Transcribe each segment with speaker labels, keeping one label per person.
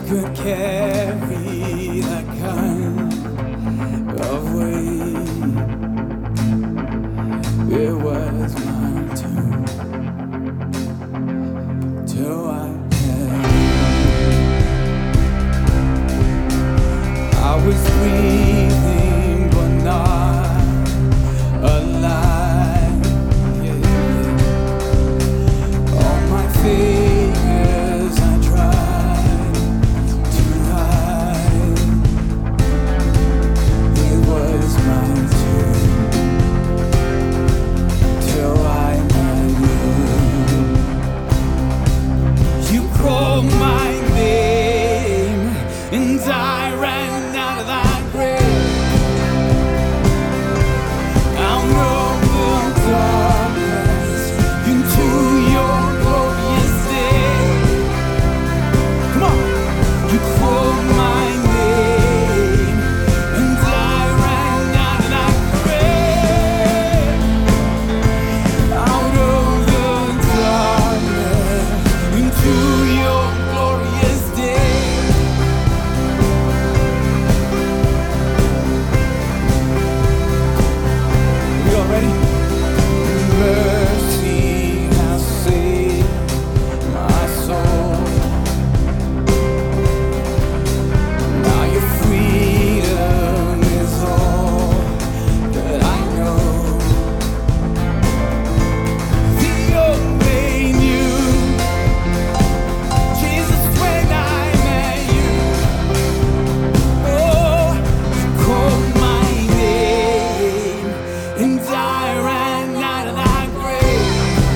Speaker 1: could carry that kind of weight. It was my turn till I was breathing but not alive. All my fingers I tried to hide. It was my turn till I met you. You called my name and I ran out of that grave. Out of the darkness into your glorious day. Come on, you called my name and I ran out of that grave. Out of the darkness into your glorious day. Ready? Mercy has saved my soul. Now your freedom is all that I know. The only knew Jesus when I met you. Oh, you called my name and I ran out of that grave.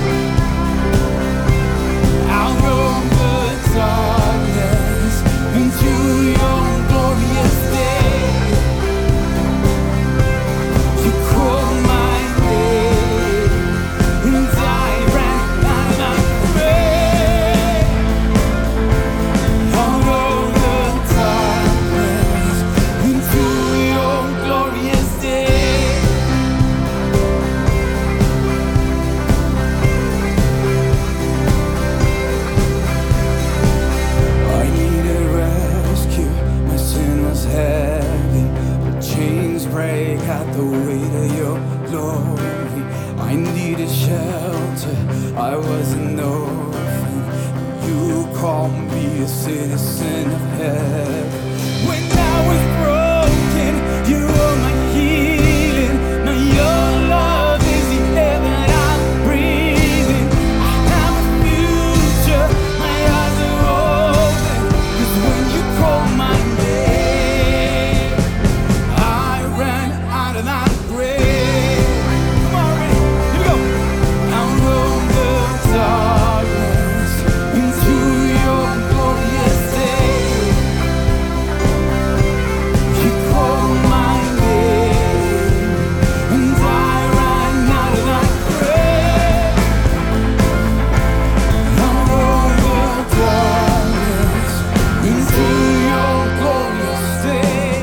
Speaker 1: Out of the darkness into your glorious day. You called my name and I ran out of that grave. Out of the darkness into your glorious day. I needed rescue, my sin was heavy. The chains break at the weight of your glory. I needed shelter, I was an orphan. You called me a citizen of heaven. When I was broken, you were my healing. Now your love is the air that I'm breathing. I have a future, my eyes are open. 'Cause when you called my name, I ran out of that grave. Come on, ready? Here we go. Out of the darkness into your glorious day. You called my name and I ran out of that grave. Out of the darkness into your glorious day.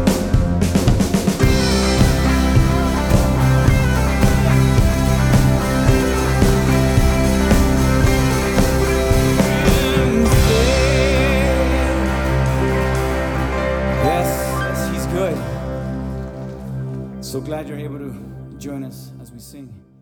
Speaker 1: Yes, he's good. So glad you're able to join us as we sing.